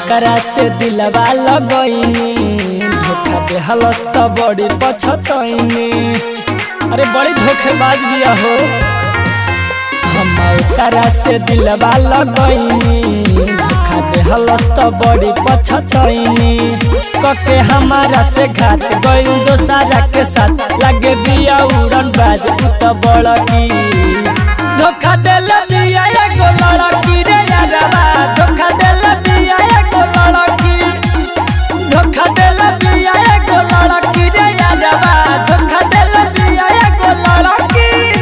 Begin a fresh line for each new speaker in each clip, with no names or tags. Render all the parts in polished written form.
ओकरा से दिलवा लगईनी धोखा देहलस त बड़ी पछतईनी। अरे बड़ी धोखेबाज बिया हो। हम ओकरा से दिलवा लगईनी धोखा देहलस त बड़ी पछतईनी। कके हमारा से घाट गइल दोसरा के साथ लगे बिया उड़न बाज उ त बड़की। धोखा देल बिया एगो लड़की रे यारवा धोखा देल बिया एगो लड़की। धोखा देल बिया एगो लड़की रे यारवा धोखा देल बिया एगो लड़की।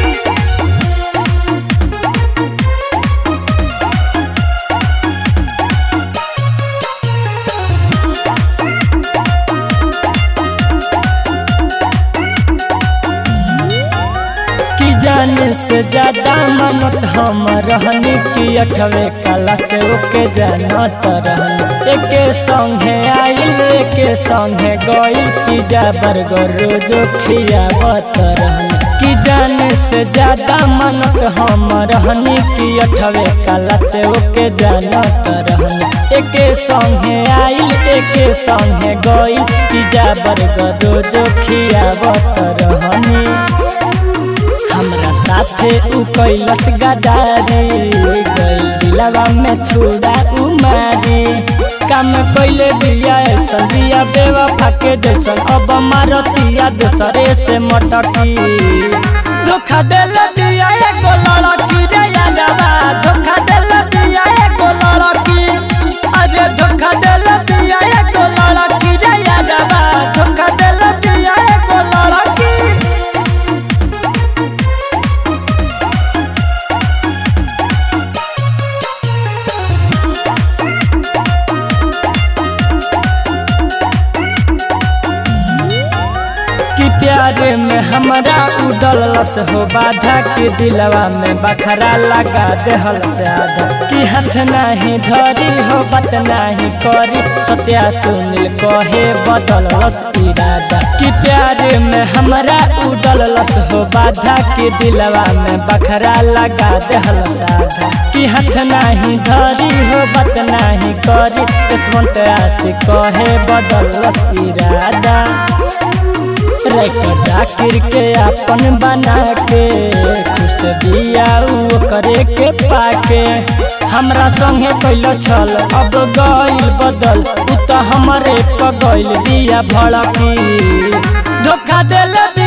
जाने से ज्यादा मनत हम रहनी कि 8वें क्लास से ओके जानत रहनी। एके संगे आइल एके संगे गइल पिज्जा बर्गर रोजो खियावत रहनी। कि जाने से ज्यादा मनत हम रहनी कि 8वें क्लास से ओके जानत रहनी। एके संगे आइल एके संगे गइल पिज्जा बर्गर रोजो खियावत रहनी। हमरा साथे उ कैलस गदारी गइल दिलवा में छुड़ा उ मारी। काम कैले बिया ऐसन बिया बेवफा के जैसन अब मारतिया दूसरे से मटकी। धोखा देल बिया एगो लड़की रे यारवा धोखा देल बिया एगो लड़की। अरे धोखा देल बिया एगो लड़की रे यारवा धोखा देल बिया एगो लड़की। प्यारे में हमरा उडलस हो बाधा के दिलवा में बखरा लगा देहलस आधा। कि हाथ नहीं धरी हो बात नहीं करी सत्या सुनील कहे बदलस इरादा। कि प्यारे में हमरा उडलस हो बाधा के दिलवा में बखरा लगा देहलस आधा। कि हाथ नहीं धरी हो बात नहीं करी किस्मत आशिक कहे बदलस इरादा। जाकिर के अपन बना के खुश दिया करे के पाके। हमरा संगे कैल छल अब गइल बदल उ त हमरे प गइल दिया भड़की। धोखा देल